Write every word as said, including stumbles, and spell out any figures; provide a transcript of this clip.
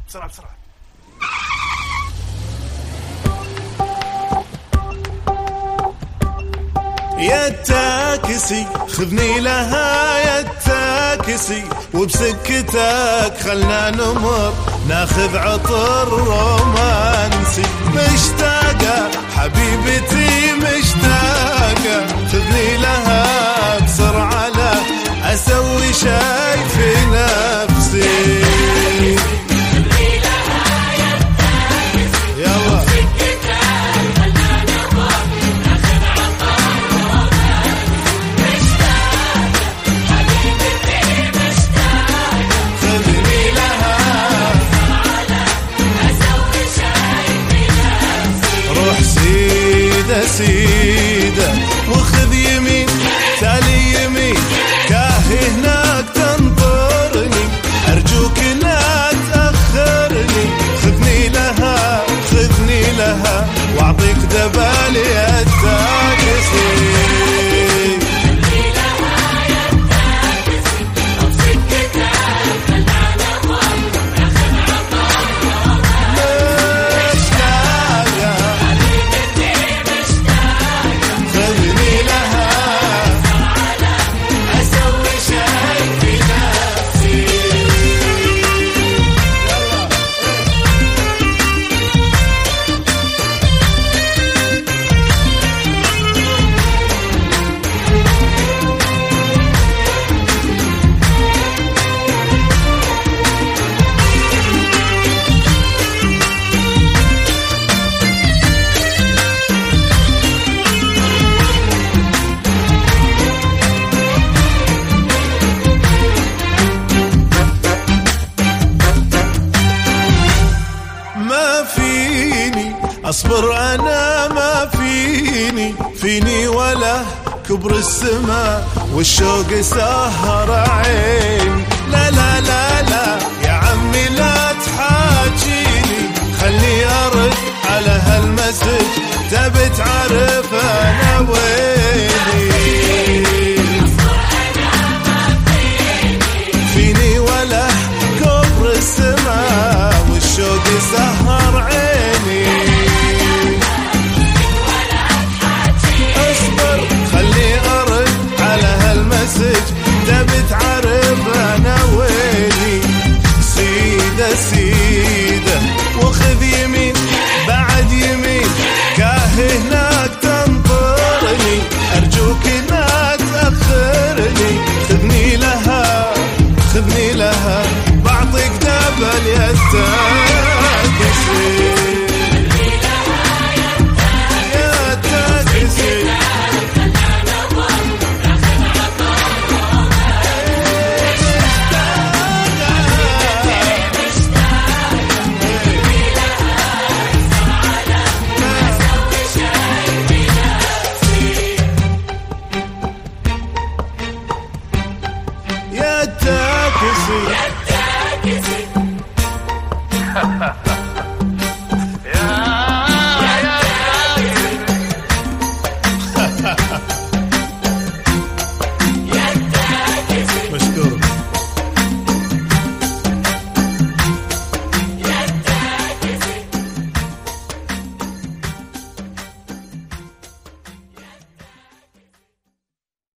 بسرعة بسرعة. يا التاكسي خذني لها يا التاكسي، وبسكتك خلنا نمر ناخذ عطر رومانسي. مشتاقة حبيبتي مشتاقة، خذني لها بسرعة لا أسوي شي في نفسي. سيدة وخذ يمين تالي يمين، كاهي هناك تنطرني، أرجوك لا تأخرني. خذني لها خذني لها وأعطيك ذبالي التاكسي. أصبر أنا ما فيني فيني ولا كبر السماء والشوق سهر عين. لا لا لا لا يا عمي لا تحاجيني، خلني أرد على هالمسج تبي تعرف أنا ويني. فيني ولا كبر السماء والشوق سهر عيني. تبي تعرف أنا ويني. سيدة سيدة وخذ يمين بعد يمين،